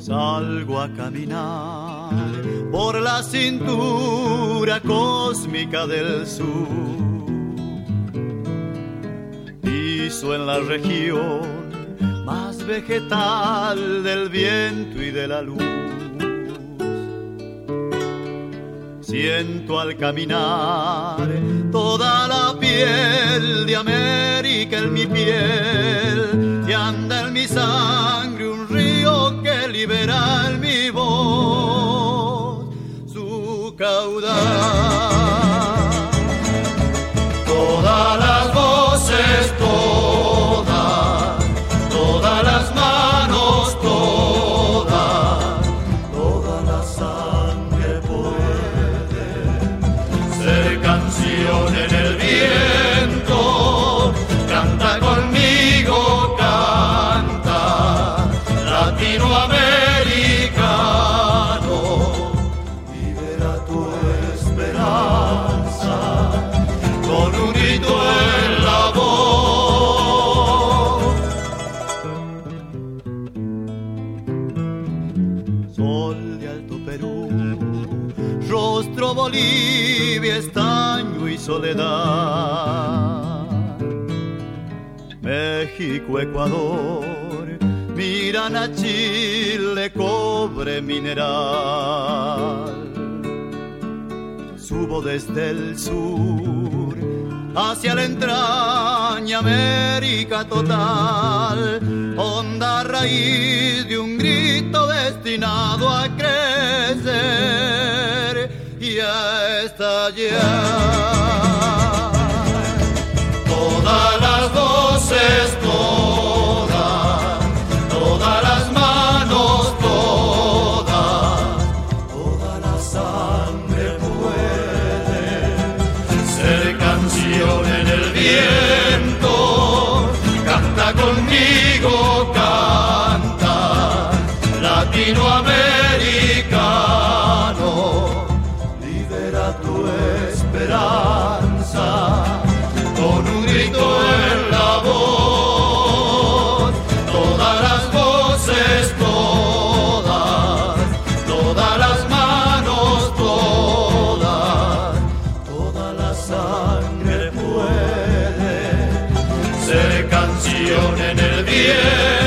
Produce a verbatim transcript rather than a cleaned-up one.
Salgo a caminar por la cintura cósmica del sur. Piso en la región más vegetal del viento y de la luz. Siento al caminar toda la piel de América en mi piel y anda en mi sangre un río que libera en mi voz su caudal. Todas las voces, todas, todas las manos, todas, toda la sangre puede ser canción en el viento. Canta conmigo, canta, latinoamericano, libera tu esperanza con un grito en la voz. Sol de Alto Perú, rostro Bolivia, estaño y soledad. México, Ecuador, miran a Chile, cobre mineral. Subo desde el sur hacia la entraña, América total, honda raíz de un grito destinado a crecer y a estallar. Todas las voces, todas, todas las manos, todas, toda la sangre puede ser canción en el viento. Canta conmigo, canta, latinoamericano, libera tu esperanza con un grito en la voz. Todas las voces, todas, todas las manos, todas, toda la sangre puede ser canción en el viento.